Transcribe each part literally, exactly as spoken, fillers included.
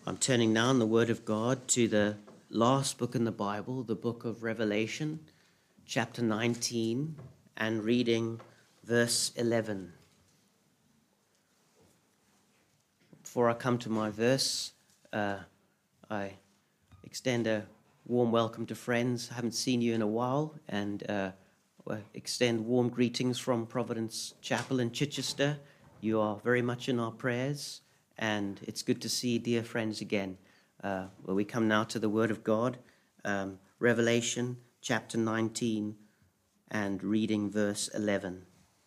I'm turning now in the Word of God to the last book in the Bible, the book of Revelation, chapter nineteen, and reading verse eleven. Before I come to my verse, uh, I extend a warm welcome to friends. I haven't seen you in a while, and uh, I extend warm greetings from Providence Chapel in Chichester. You are very much in our prayers, and it's good to see dear friends again. Uh, well, we come now to the Word of God, um, Revelation chapter nineteen, and reading verse eleven.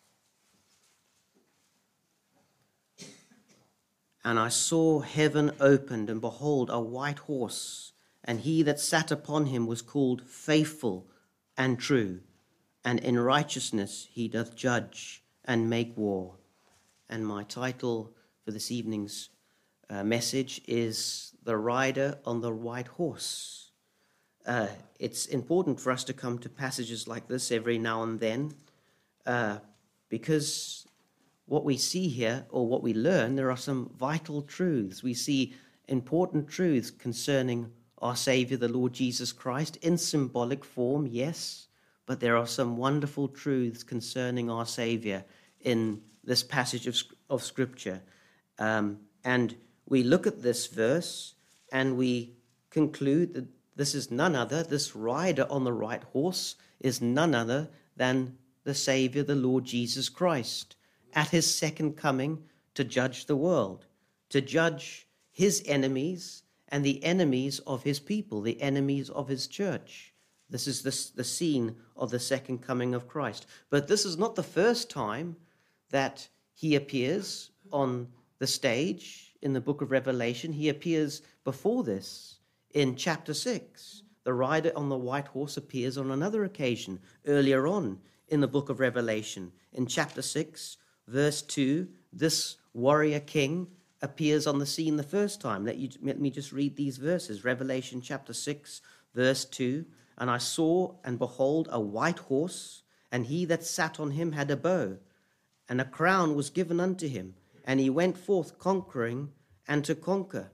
And I saw heaven opened, and behold, a white horse, and he that sat upon him was called Faithful and True, and in righteousness he doth judge and make war. And my title for this evening's uh, message is The Rider on the White Horse. Uh, it's important for us to come to passages like this every now and then, uh, because what we see here, or what we learn, there are some vital truths. We see important truths concerning our Savior, the Lord Jesus Christ, in symbolic form, yes, but there are some wonderful truths concerning our Savior in this passage of, of Scripture. Um, and we look at this verse and we conclude that this is none other, this rider on the right horse is none other than the Savior, the Lord Jesus Christ, at his second coming to judge the world, to judge his enemies and the enemies of his people, the enemies of his church. This is the, the scene of the second coming of Christ. But this is not the first time that he appears on the stage in the book of Revelation. He appears before this in chapter six. The rider on the white horse appears on another occasion earlier on in the book of Revelation. In chapter six, verse two, this warrior king appears on the scene the first time. Let, you, let me just read these verses. Revelation chapter six, verse two. And I saw, and behold, a white horse, and he that sat on him had a bow, and a crown was given unto him, and he went forth conquering and to conquer.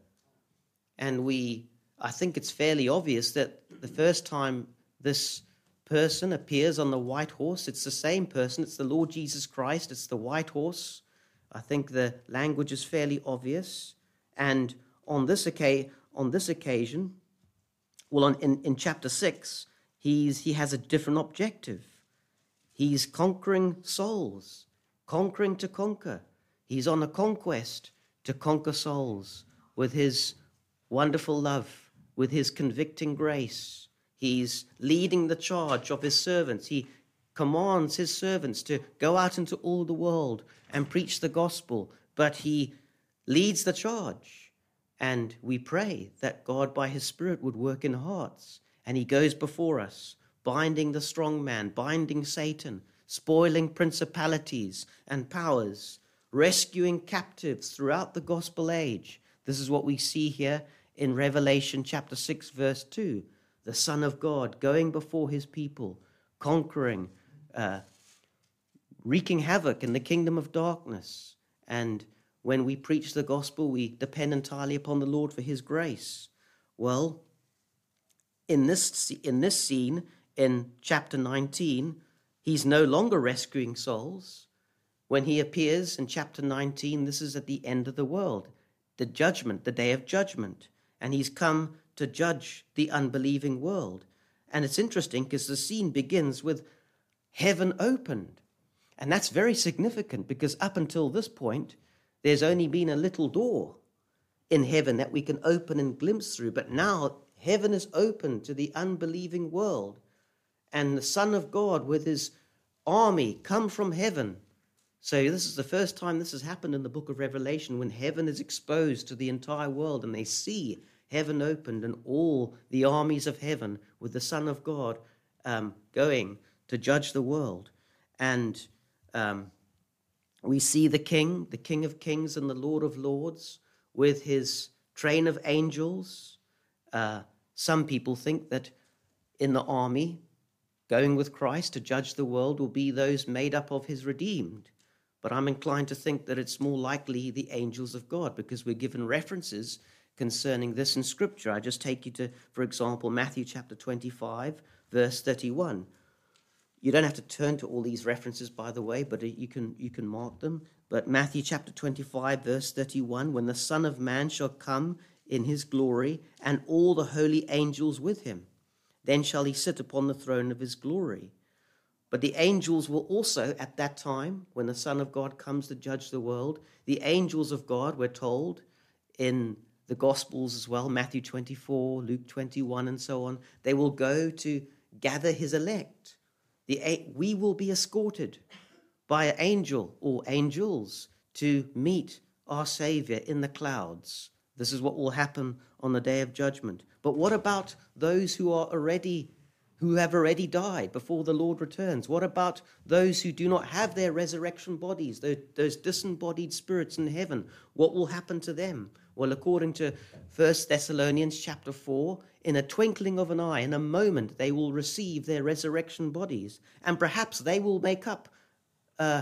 And we, I think it's fairly obvious that the first time this person appears on the white horse, it's the same person, it's the Lord Jesus Christ, it's the white horse. I think the language is fairly obvious. And on this occasion, on this occasion, well, on, in, in chapter six, he's, he has a different objective. He's conquering souls, conquering to conquer. He's on a conquest to conquer souls with his wonderful love, with his convicting grace. He's leading the charge of his servants. He commands his servants to go out into all the world and preach the gospel, but he leads the charge. And we pray that God by his Spirit would work in hearts. And he goes before us, binding the strong man, binding Satan, spoiling principalities and powers, rescuing captives throughout the gospel age. This is what we see here in Revelation chapter six, verse two. The Son of God going before his people, conquering, uh, wreaking havoc in the kingdom of darkness. And when we preach the gospel, we depend entirely upon the Lord for his grace. Well, in this, in this scene, in chapter nineteen, he's no longer rescuing souls. When he appears in chapter nineteen, this is at the end of the world, the judgment, the day of judgment. And he's come to judge the unbelieving world. And it's interesting because the scene begins with heaven opened. And that's very significant because up until this point, there's only been a little door in heaven that we can open and glimpse through. But now heaven is open to the unbelieving world. And the Son of God with his army come from heaven. So this is the first time this has happened in the book of Revelation, when heaven is exposed to the entire world and they see heaven opened and all the armies of heaven with the Son of God um, going to judge the world. And um, we see the King, the King of Kings and the Lord of Lords, with his train of angels. Uh, some people think that in the army, going with Christ to judge the world, will be those made up of his redeemed. But I'm inclined to think that it's more likely the angels of God, because we're given references concerning this in Scripture. I just take you to, for example, Matthew chapter twenty-five, verse thirty-one. You don't have to turn to all these references, by the way, but you can you can mark them. But Matthew chapter twenty-five, verse thirty-one, when the Son of Man shall come in his glory, and all the holy angels with him, then shall he sit upon the throne of his glory. But the angels will also, at that time, when the Son of God comes to judge the world, the angels of God, we're told in the Gospels as well, Matthew twenty-four, Luke twenty-one, and so on, they will go to gather his elect. The, we will be escorted by an angel or angels to meet our Savior in the clouds. This is what will happen on the day of judgment. But what about those who are already, who have already died before the Lord returns? What about those who do not have their resurrection bodies, those, those disembodied spirits in heaven? What will happen to them? Well, according to First Thessalonians chapter four, in a twinkling of an eye, in a moment, they will receive their resurrection bodies. And perhaps they will make up uh,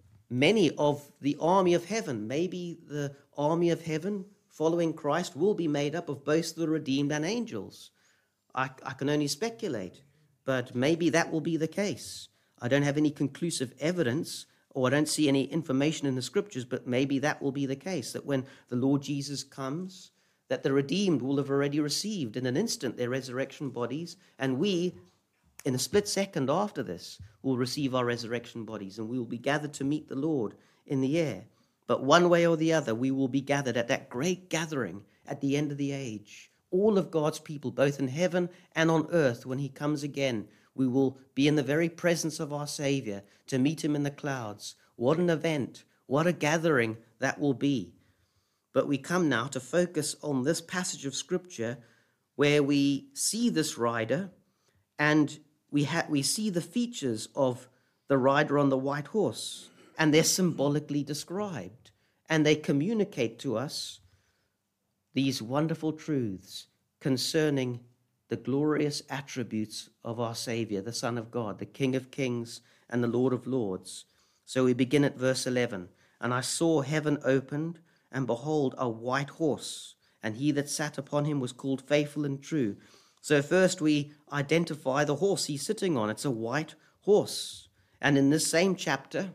many of the army of heaven. Maybe the army of heaven following Christ will be made up of both the redeemed and angels. I, I can only speculate, but maybe that will be the case. I don't have any conclusive evidence, or I don't see any information in the Scriptures, but maybe that will be the case, that when the Lord Jesus comes, that the redeemed will have already received in an instant their resurrection bodies, and we, in a split second after this, will receive our resurrection bodies, and we will be gathered to meet the Lord in the air. But one way or the other, we will be gathered at that great gathering at the end of the age. All of God's people, both in heaven and on earth, when he comes again, we will be in the very presence of our Savior to meet him in the clouds. What an event, what a gathering that will be. But we come now to focus on this passage of Scripture where we see this rider, and we, ha- we see the features of the rider on the white horse, and they're symbolically described, and they communicate to us these wonderful truths concerning the glorious attributes of our Savior, the Son of God, the King of Kings and the Lord of Lords. So we begin at verse eleven. And I saw heaven opened, and behold, a white horse, and he that sat upon him was called Faithful and True. So first we identify the horse he's sitting on. It's a white horse. And in this same chapter,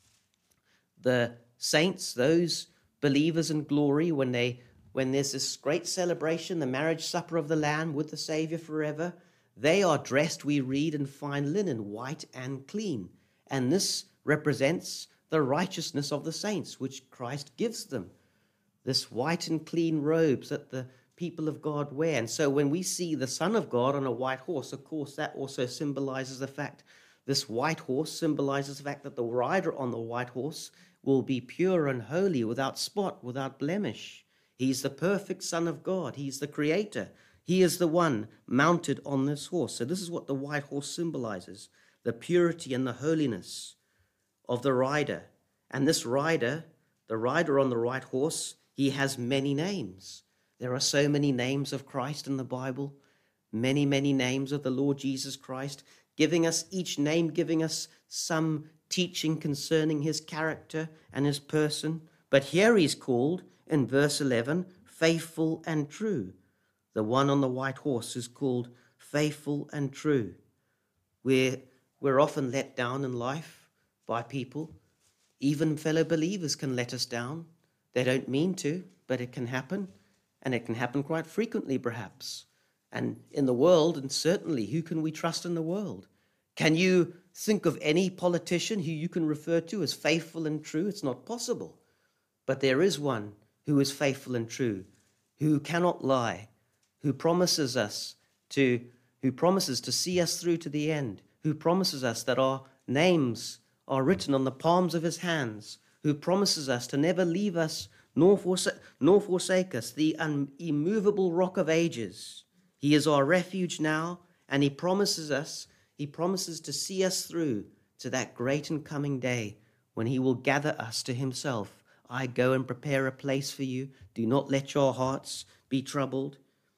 the saints, those believers in glory, when they when there's this great celebration, the marriage supper of the Lamb with the Savior forever, they are dressed, we read, in fine linen, white and clean. And this represents the righteousness of the saints, which Christ gives them. This white and clean robes that the people of God wear. And so when we see the Son of God on a white horse, of course, that also symbolizes the fact, this white horse symbolizes the fact that the rider on the white horse will be pure and holy, without spot, without blemish. He's the perfect Son of God. He's the Creator. He is the one mounted on this horse. So this is what the white horse symbolizes, the purity and the holiness of the rider. And this rider, the rider on the white horse, he has many names. There are so many names of Christ in the Bible, many, many names of the Lord Jesus Christ, giving us each name, giving us some teaching concerning his character and his person. But here he's called, in verse eleven, Faithful and True. The one on the white horse is called Faithful and True. We're, we're often let down in life by people. Even fellow believers can let us down. They don't mean to, but it can happen. And it can happen quite frequently, perhaps. And in the world, and certainly, who can we trust in the world? Can you think of any politician who you can refer to as faithful and true? It's not possible. But there is one who is faithful and true, who cannot lie, who promises us to, who promises to see us through to the end, who promises us that our names are written on the palms of his hands, who promises us to never leave us nor forsake, nor forsake us, the un, immovable rock of ages. He is our refuge now, and he promises us, he promises to see us through to that great and coming day when he will gather us to himself. I go and prepare a place for you. Do not let your hearts be troubled.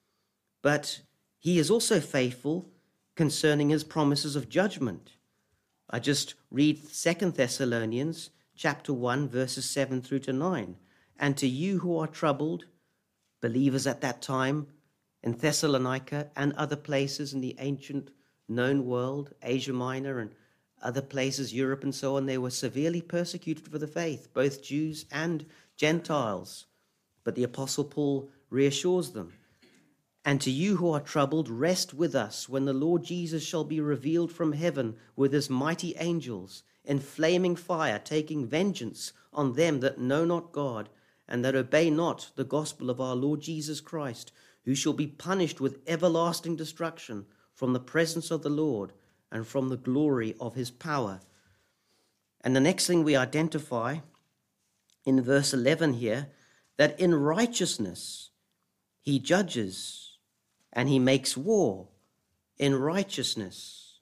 But he is also faithful concerning his promises of judgment. I just read Second Thessalonians chapter one, verses seven through to nine. And to you who are troubled, believers at that time in Thessalonica and other places in the ancient known world, Asia Minor and other places, Europe and so on, they were severely persecuted for the faith, both Jews and Gentiles. But the Apostle Paul reassures them. And to you who are troubled, rest with us when the Lord Jesus shall be revealed from heaven with his mighty angels in flaming fire, taking vengeance on them that know not God and that obey not the gospel of our Lord Jesus Christ, who shall be punished with everlasting destruction from the presence of the Lord and from the glory of his power. And the next thing we identify in verse eleven here, that in righteousness he judges and he makes war. In righteousness,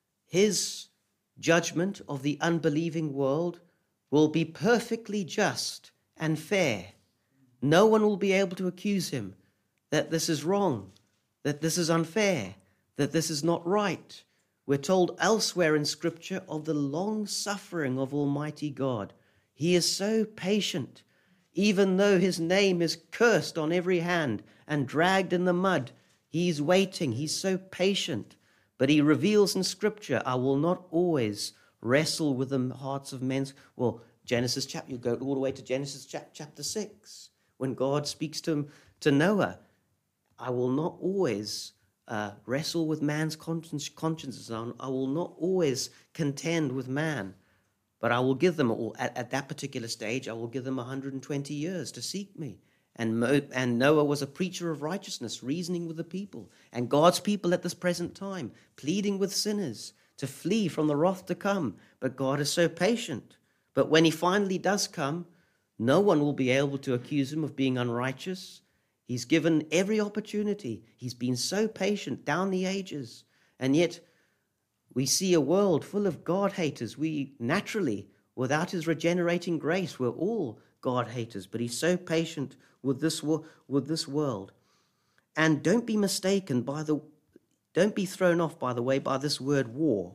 his judgment of the unbelieving world will be perfectly just and fair. No one will be able to accuse him that this is wrong, that this is unfair, that this is not right. We're told elsewhere in Scripture of the long suffering of Almighty God. He is so patient, even though his name is cursed on every hand and dragged in the mud. He's waiting. He's so patient. But he reveals in Scripture, I will not always wrestle with the hearts of men. Well, Genesis chapter, you go all the way to Genesis chapter six, when God speaks to him, to Noah. I will not always uh, wrestle with man's conscience, consciences. I will not always contend with man. But I will give them all, at, at that particular stage, I will give them one hundred twenty years to seek me. And, Mo, and Noah was a preacher of righteousness, reasoning with the people. And God's people at this present time, pleading with sinners to flee from the wrath to come. But God is so patient. But when he finally does come, no one will be able to accuse him of being unrighteous. He's given every opportunity. He's been so patient down the ages. And yet we see a world full of God-haters. We naturally, without his regenerating grace, we're all God-haters. But he's so patient with this with this world. And don't be mistaken by the, don't be thrown off, by the way, by this word war.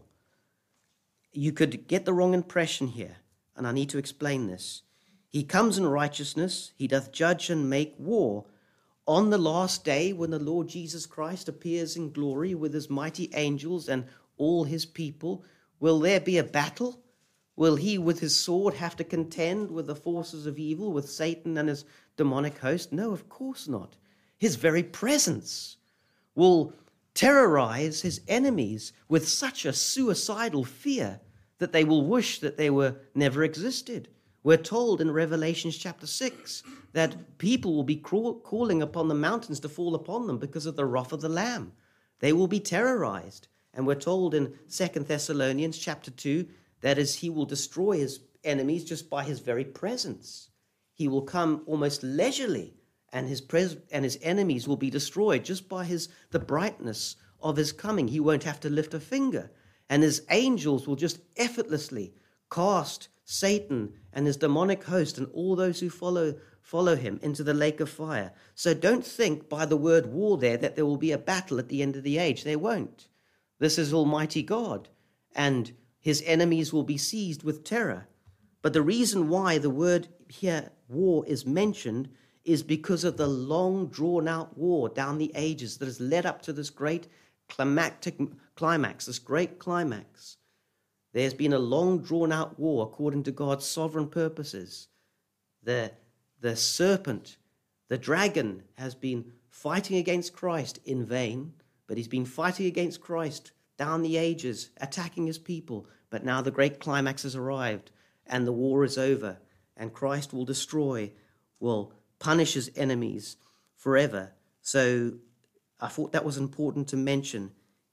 You could get the wrong impression here, and I need to explain this. He comes in righteousness, he doth judge and make war. On the last day, when the Lord Jesus Christ appears in glory with his mighty angels and all his people, will there be a battle? Will he with his sword have to contend with the forces of evil, with Satan and his demonic host? No, of course not. His very presence will terrorize his enemies with such a suicidal fear that they will wish that they were never existed. We're told in Revelation chapter six that people will be crawl, calling upon the mountains to fall upon them because of the wrath of the Lamb. They will be terrorized. And we're told in Second Thessalonians chapter two, that is, he will destroy his enemies just by his very presence. He will come almost leisurely, and his pres- and his enemies will be destroyed just by his the brightness of his coming. He won't have to lift a finger. And his angels will just effortlessly cast Satan and his demonic host and all those who follow follow him into the lake of fire. So don't think by the word war there that there will be a battle at the end of the age. There won't. This is Almighty God, and his enemies will be seized with terror. But the reason why the word here, war, is mentioned is because of the long drawn-out war down the ages that has led up to this great climactic climax, this great climax. There's been a long drawn-out war according to God's sovereign purposes. The, the serpent, the dragon, has been fighting against Christ in vain, but he's been fighting against Christ down the ages, attacking his people. But now the great climax has arrived, and the war is over, and Christ will destroy, will punish his enemies forever. So I thought that was important to mention.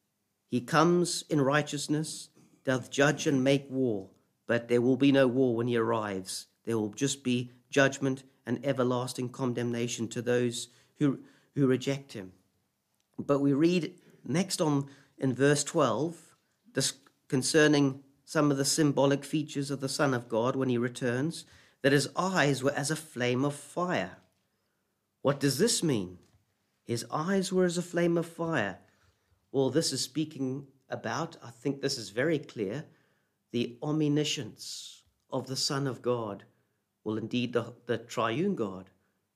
He comes in righteousness, doth judge and make war, but there will be no war when he arrives. There will just be judgment and everlasting condemnation to those who, who reject him. But we read next on in verse twelve, this concerning some of the symbolic features of the Son of God when he returns, that his eyes were as a flame of fire. What does this mean? His eyes were as a flame of fire. Well, this is speaking about, I think this is very clear, the omniscience of the Son of God. Well, indeed, the, the triune God,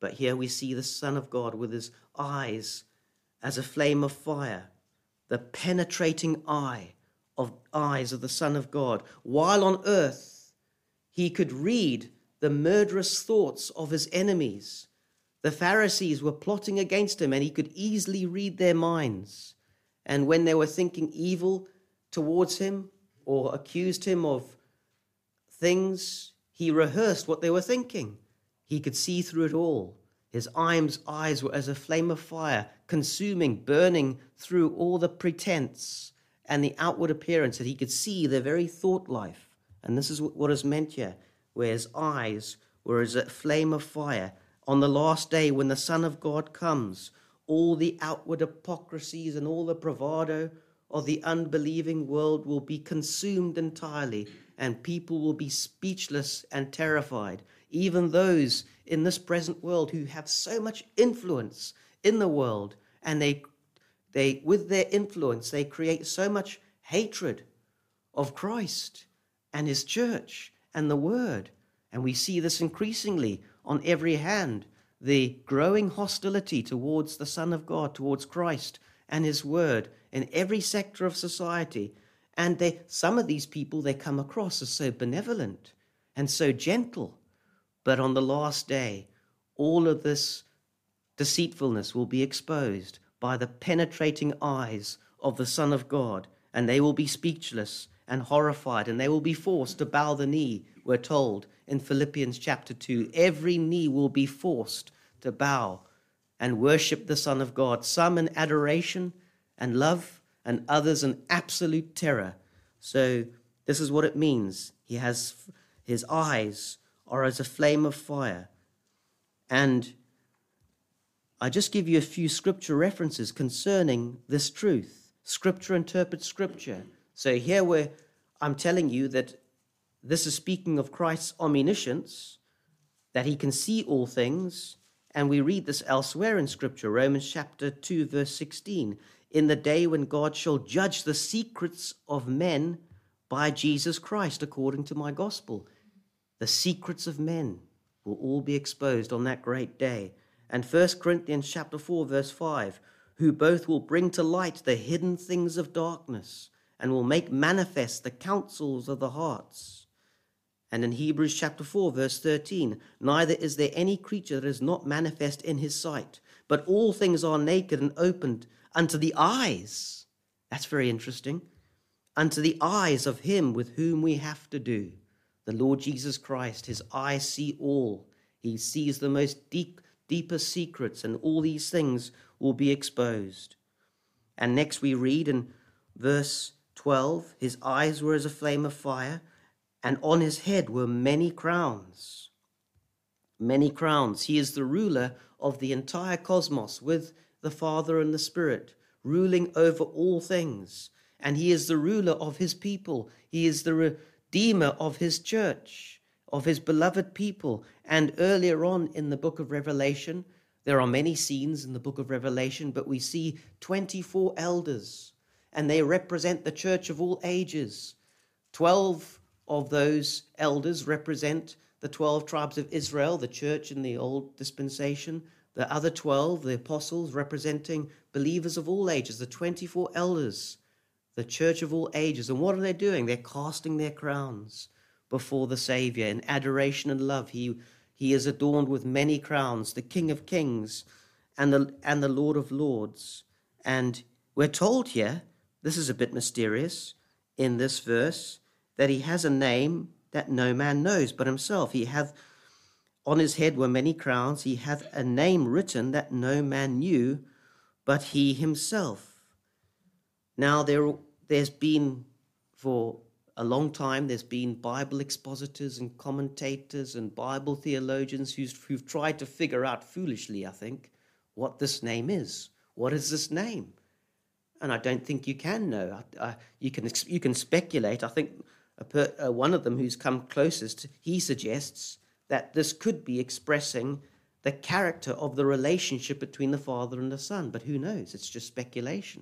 But here we see the Son of God with his eyes as a flame of fire, the penetrating eye of eyes of the Son of God. While on earth, he could read the murderous thoughts of his enemies. The Pharisees were plotting against him, and he could easily read their minds. And when they were thinking evil towards him or accused him of things, he rehearsed what they were thinking. He could see through it all. His eyes were as a flame of fire, consuming, burning through all the pretense and the outward appearance, that he could see their very thought life. And this is what is meant here, where his eyes were as a flame of fire. On the last day, when the Son of God comes, all the outward hypocrisies and all the bravado of the unbelieving world will be consumed entirely, and people will be speechless and terrified. Even those in this present world who have so much influence in the world, and they, they, with their influence, they create so much hatred of Christ and his church and the word. And we see this increasingly on every hand, the growing hostility towards the Son of God, towards Christ and his word in every sector of society. And they, some of these people, they come across as so benevolent and so gentle. But on the last day, all of this deceitfulness will be exposed by the penetrating eyes of the Son of God, and they will be speechless and horrified, and they will be forced to bow the knee. We're told in Philippians chapter two, every knee will be forced to bow and worship the Son of God, some in adoration and love, and others in absolute terror. So this is what it means. He has his eyes are as a flame of fire. And I just give you a few scripture references concerning this truth. Scripture interprets scripture. So here where I'm telling you that this is speaking of Christ's omniscience, that he can see all things, and we read this elsewhere in scripture, Romans chapter two, verse sixteen, in the day when God shall judge the secrets of men by Jesus Christ, according to my gospel. The secrets of men will all be exposed on that great day. And First Corinthians chapter four, verse five, who both will bring to light the hidden things of darkness and will make manifest the counsels of the hearts. And in Hebrews chapter four, verse thirteen, neither is there any creature that is not manifest in his sight, but all things are naked and opened unto the eyes. That's very interesting. Unto the eyes of him with whom we have to do. The Lord Jesus Christ, his eyes see all. He sees the most deep, deepest secrets, and all these things will be exposed. And next we read in verse twelve, his eyes were as a flame of fire, and on his head were many crowns. Many crowns. He is the ruler of the entire cosmos with the Father and the Spirit, ruling over all things. And he is the ruler of his people. He is the redeemer of his church, of his beloved people. And earlier on in the book of Revelation, there are many scenes in the book of Revelation, but we see twenty-four elders, and they represent the church of all ages. Twelve of those elders represent the twelve tribes of Israel, the church in the old dispensation. The other twelve, the apostles, representing believers of all ages, the twenty-four elders, the church of all ages. And what are they doing? They're casting their crowns before the Savior in adoration and love. He, he is adorned with many crowns, the King of Kings and the, and the Lord of Lords. And we're told here, this is a bit mysterious in this verse, that he has a name that no man knows but himself. He hath on his head were many crowns. He hath a name written that no man knew but he himself. Now, there, there's been, for a long time, there's been Bible expositors and commentators and Bible theologians who's, who've tried to figure out, foolishly, I think, what this name is. What is this name? And I don't think you can know. I, I, you can you can speculate. I think a per, uh, one of them who's come closest, he suggests that this could be expressing the character of the relationship between the Father and the Son. But who knows? It's just speculation.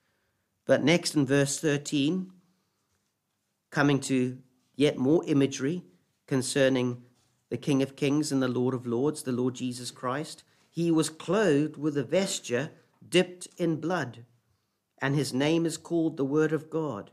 But next in verse thirteen, coming to yet more imagery concerning the King of Kings and the Lord of Lords, the Lord Jesus Christ. He was clothed with a vesture dipped in blood, and his name is called the Word of God.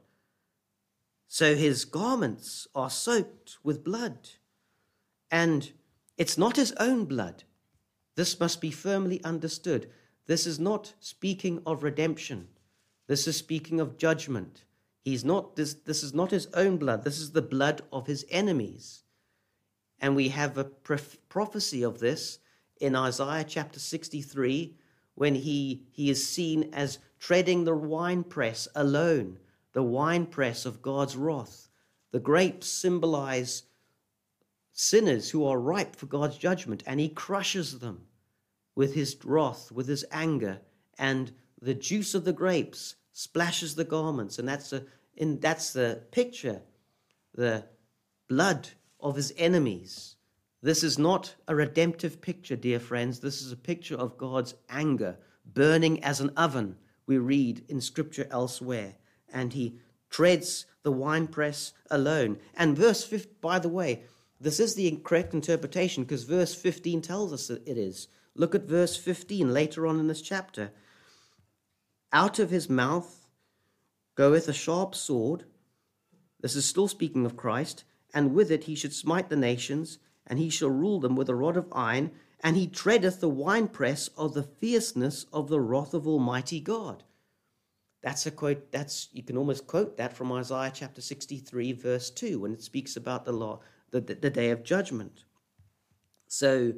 So his garments are soaked with blood, and it's not his own blood. This must be firmly understood. This is not speaking of redemption. This is speaking of judgment. He's not this, this is not his own blood. This is the blood of his enemies. And we have a prophecy of this in Isaiah chapter sixty-three, when he, he is seen as treading the winepress alone, the winepress of God's wrath. The grapes symbolize sinners who are ripe for God's judgment, and he crushes them with his wrath, with his anger, and the juice of the grapes splashes the garments, and that's a in that's the picture, the blood of his enemies. This is not a redemptive picture, dear friends. This is a picture of God's anger burning as an oven, we read in Scripture elsewhere. And he treads the winepress alone. And verse fifteen, by the way, this is the correct interpretation, because verse fifteen tells us that it is. Look at verse fifteen later on in this chapter. Out of his mouth goeth a sharp sword. This is still speaking of Christ. And with it he should smite the nations, and he shall rule them with a rod of iron, and he treadeth the winepress of the fierceness of the wrath of Almighty God. That's a quote, that's, you can almost quote that from Isaiah chapter sixty-three, verse two, when it speaks about the law, the, the, the day of judgment. So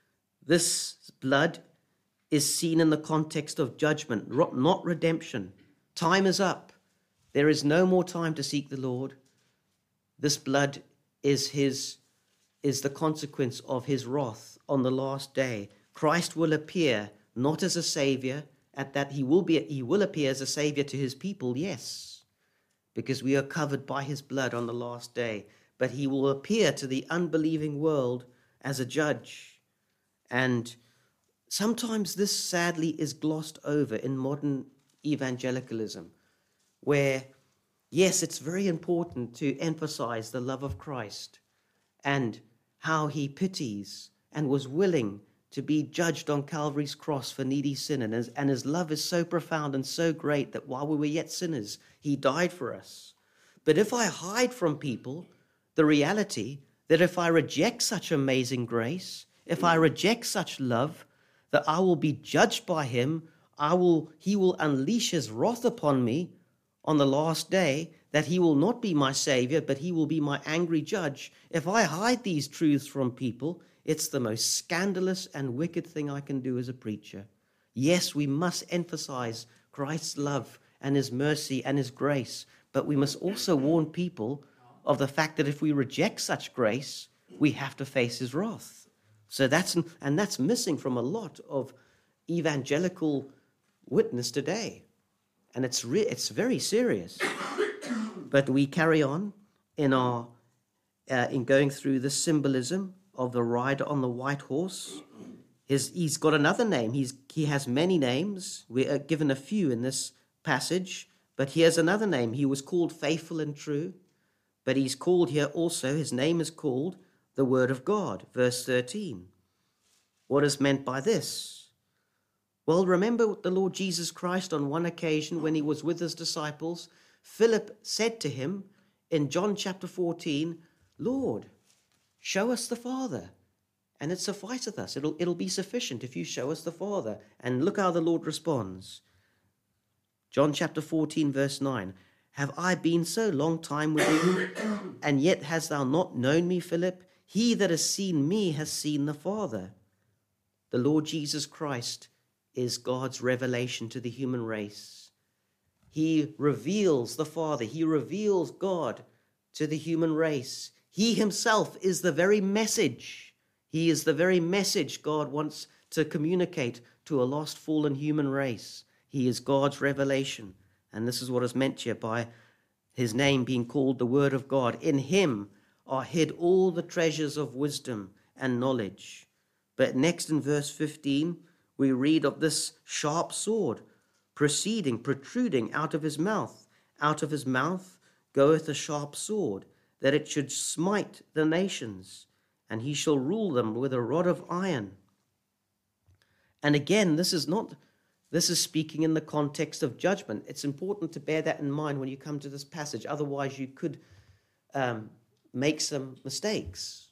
this blood is seen in the context of judgment, not redemption. Time is up. There is no more time to seek the Lord. This blood is his is the consequence of his wrath on the last day. Christ will appear not as a savior, at that he will be he will appear as a savior to his people, yes, because we are covered by his blood on the last day, but he will appear to the unbelieving world as a judge. And sometimes this sadly is glossed over in modern evangelicalism, where, yes, it's very important to emphasize the love of Christ and how he pities and was willing to be judged on Calvary's cross for needy sin. And his, and his love is so profound and so great that while we were yet sinners, he died for us. But if I hide from people the reality that if I reject such amazing grace, if I reject such love, that I will be judged by him, I will, he will unleash his wrath upon me on the last day, that he will not be my savior, but he will be my angry judge. If I hide these truths from people, it's the most scandalous and wicked thing I can do as a preacher. Yes, we must emphasize Christ's love and his mercy and his grace, but we must also warn people of the fact that if we reject such grace, we have to face his wrath. So that's, and that's missing from a lot of evangelical witness today. And it's re- it's very serious. But we carry on in our uh, in going through the symbolism of the rider on the white horse. His, he's got another name. He's he has many names. We're given a few in this passage, but here's another name. He was called Faithful and True, but he's called here also, his name is called the Word of God, verse thirteen. What is meant by this? Well, remember the Lord Jesus Christ on one occasion when he was with his disciples, Philip said to him in John chapter fourteen, Lord, show us the Father, and it sufficeth us. It'll, it'll be sufficient if you show us the Father. And look how the Lord responds. John chapter fourteen, verse nine. Have I been so long time with you, and yet hast thou not known me, Philip? He that has seen me has seen the Father. The Lord Jesus Christ is God's revelation to the human race. He reveals the Father. He reveals God to the human race. He himself is the very message. He is the very message God wants to communicate to a lost, fallen human race. He is God's revelation. And this is what is meant here by his name being called the Word of God. In him are hid all the treasures of wisdom and knowledge. But next in verse fifteen, we read of this sharp sword proceeding, protruding out of his mouth. Out of his mouth goeth a sharp sword, that it should smite the nations. and he shall rule them with a rod of iron. And again, this is not, this is speaking in the context of judgment. It's important to bear that in mind when you come to this passage. Otherwise, you could um, make some mistakes.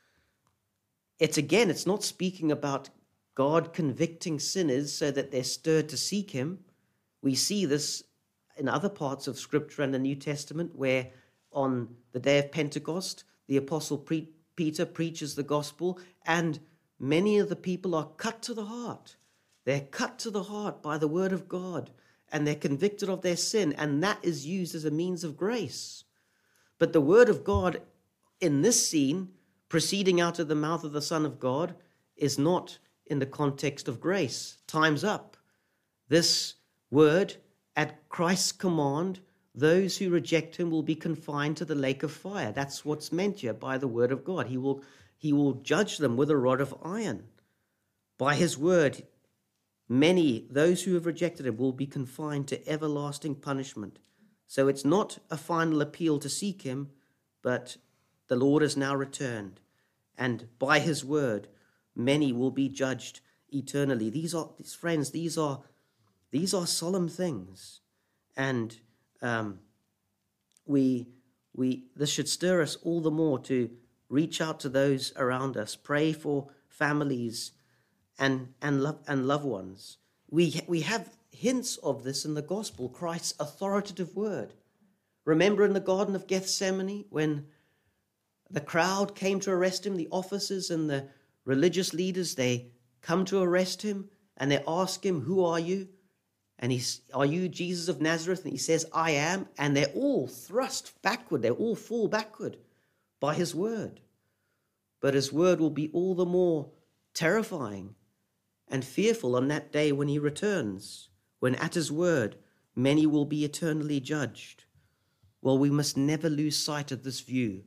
It's again, it's not speaking about God convicting sinners so that they're stirred to seek him. We see this in other parts of Scripture and the New Testament, where on the day of Pentecost, the Apostle pre- Peter preaches the gospel, and many of the people are cut to the heart. They're cut to the heart by the word of God, and they're convicted of their sin, and that is used as a means of grace. But the word of God in this scene, proceeding out of the mouth of the Son of God, is not in the context of grace. Time's up. This word, at Christ's command, those who reject him will be confined to the lake of fire. That's what's meant here by the word of God. He will, he will judge them with a rod of iron. By his word, many, those who have rejected him, will be confined to everlasting punishment. So it's not a final appeal to seek him, but the Lord has now returned. And by his word, many will be judged eternally. These are, these friends, these are, these are solemn things. And um, we, we, this should stir us all the more to reach out to those around us, pray for families and, and, love, and loved ones. We, we have hints of this in the gospel, Christ's authoritative word. Remember in the Garden of Gethsemane when the crowd came to arrest him, the officers and the religious leaders, they come to arrest him and they ask him, who are you? And he's, are you Jesus of Nazareth? And he says, I am. And they're all thrust backward. They all fall backward by his word. But his word will be all the more terrifying and fearful on that day when he returns, when at his word, many will be eternally judged. Well, we must never lose sight of this view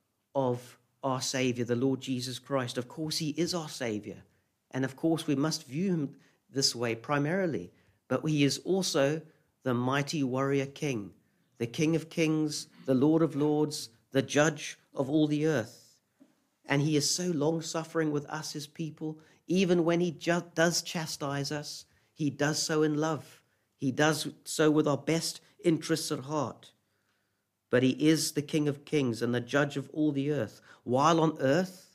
of our Savior, the Lord Jesus Christ. Of course, he is our Savior. And of course, we must view him this way primarily. But he is also the mighty warrior king, the King of kings, the Lord of lords, the judge of all the earth. And he is so long-suffering with us, his people. Even when he ju- does chastise us, he does so in love. He does so with our best interests at heart. But he is the King of kings and the judge of all the earth. While on earth,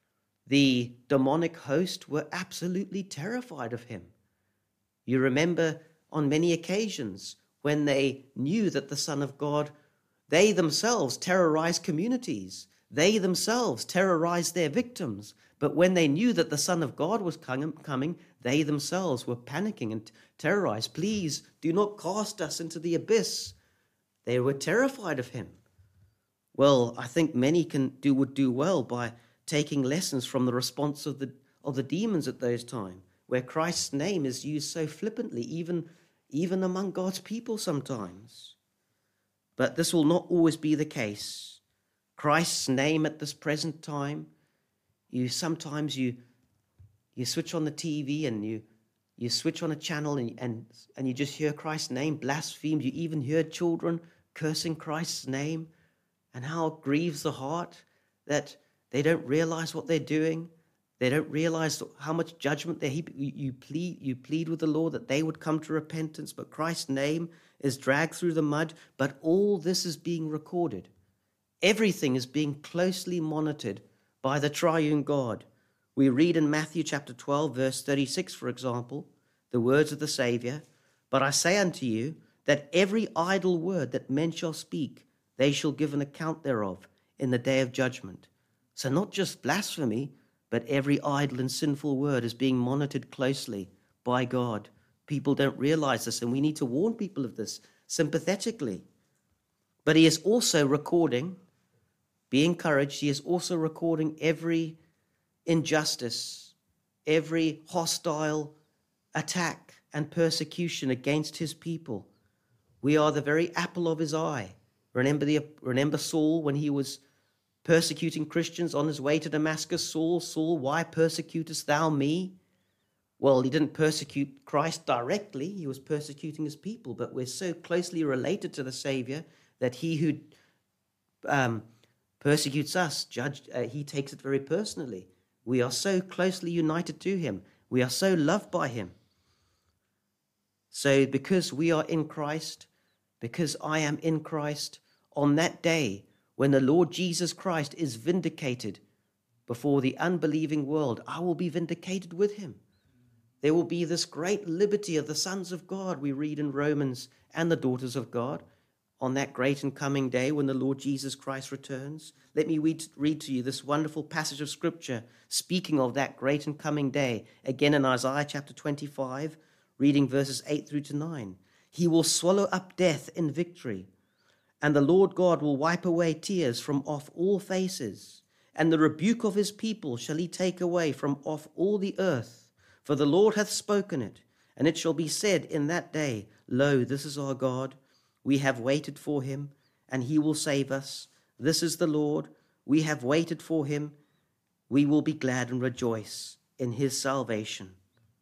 the demonic host were absolutely terrified of him. You remember on many occasions when they knew that the Son of God, they themselves terrorized communities. They themselves terrorized their victims. But when they knew that the Son of God was coming, they themselves were panicking and terrorized. Please do not cast us into the abyss. They were terrified of him. Well, I think many can do would do well by taking lessons from the response of the of the demons at those times, where Christ's name is used so flippantly, even, even among God's people sometimes. But this will not always be the case. Christ's name at this present time, you sometimes you you switch on the T V and you you switch on a channel and, and, and you just hear Christ's name blasphemed. You even hear children cursing Christ's name, and how it grieves the heart that they don't realize what they're doing. They don't realize how much judgment they heap. You, you plead, you plead with the Lord that they would come to repentance, but Christ's name is dragged through the mud. But all this is being recorded. Everything is being closely monitored by the triune God. We read in Matthew chapter twelve, verse thirty-six, for example, the words of the Savior, "But I say unto you that every idle word that men shall speak, they shall give an account thereof in the day of judgment." So not just blasphemy, but every idle and sinful word is being monitored closely by God. People don't realize this, and we need to warn people of this sympathetically. But he is also recording, be encouraged, he is also recording every injustice, every hostile attack and persecution against his people. We are the very apple of his eye. Remember, the, remember Saul when he was persecuting Christians on his way to Damascus? Saul, Saul, why persecutest thou me? Well, he didn't persecute Christ directly. He was persecuting his people. But we're so closely related to the Savior that he who um, persecutes us, judge, uh, he takes it very personally. We are so closely united to him. We are so loved by him. So because we are in Christ, because I am in Christ, on that day when the Lord Jesus Christ is vindicated before the unbelieving world, I will be vindicated with him. There will be this great liberty of the sons of God, we read in Romans, and the daughters of God, on that great and coming day when the Lord Jesus Christ returns. Let me read, read to you this wonderful passage of Scripture speaking of that great and coming day, again in Isaiah chapter twenty-five, reading verses eight through to nine. He will swallow up death in victory, and the Lord God will wipe away tears from off all faces, and the rebuke of his people shall he take away from off all the earth. For the Lord hath spoken it, and it shall be said in that day, Lo, this is our God. We have waited for him, and he will save us. This is the Lord. We have waited for him. We will be glad and rejoice in his salvation.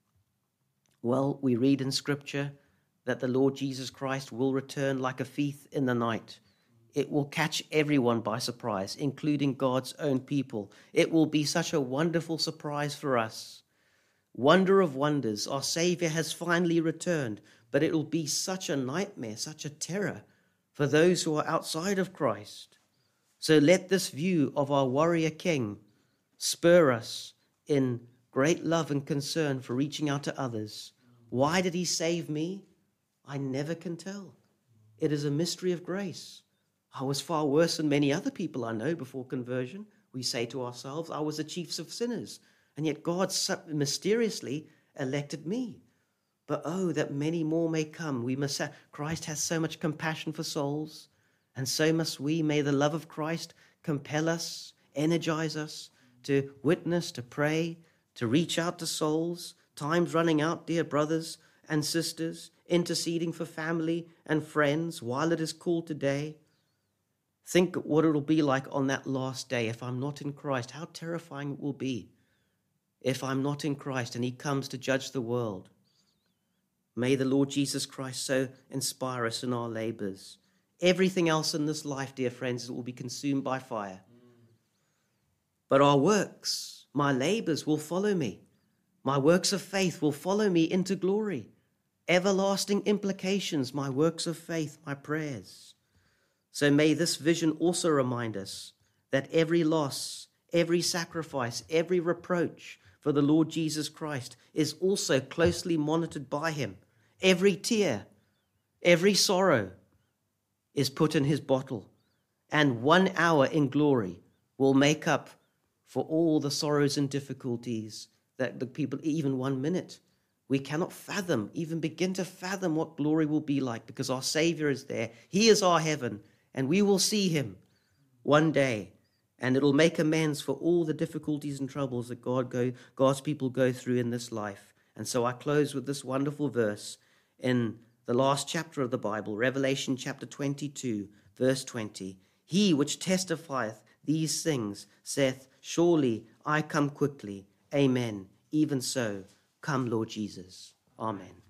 Well, we read in Scripture that the Lord Jesus Christ will return like a thief in the night. It will catch everyone by surprise, including God's own people. It will be such a wonderful surprise for us. Wonder of wonders, our Savior has finally returned, but it will be such a nightmare, such a terror for those who are outside of Christ. So let this view of our warrior King spur us in great love and concern for reaching out to others. Why did he save me? I never can tell. It is a mystery of grace. I was far worse than many other people I know before conversion. We say to ourselves, I was the chief of sinners, and yet God mysteriously elected me. But oh, that many more may come. We must have, Christ has so much compassion for souls, and so must we. May the love of Christ compel us, energize us to witness, to pray, to reach out to souls. Time's running out, dear brothers and sisters, interceding for family and friends while it is called today. Think what it will be like on that last day if I'm not in Christ. How terrifying it will be if I'm not in Christ and he comes to judge the world. May the Lord Jesus Christ so inspire us in our labors. Everything else in this life, dear friends, will be consumed by fire. But our works, my labors will follow me. My works of faith will follow me into glory. Everlasting implications, my works of faith, my prayers. So may this vision also remind us that every loss, every sacrifice, every reproach for the Lord Jesus Christ is also closely monitored by him. Every tear, every sorrow is put in his bottle, and one hour in glory will make up for all the sorrows and difficulties that the people, even one minute, we cannot fathom, even begin to fathom what glory will be like, because our Savior is there. He is our heaven, and we will see him one day, and it'll make amends for all the difficulties and troubles that God go, God's people go through in this life. And so I close with this wonderful verse in the last chapter of the Bible, Revelation chapter twenty-two, verse twenty. He which testifieth these things saith, Surely I come quickly. Amen. Even so, come, Lord Jesus. Amen.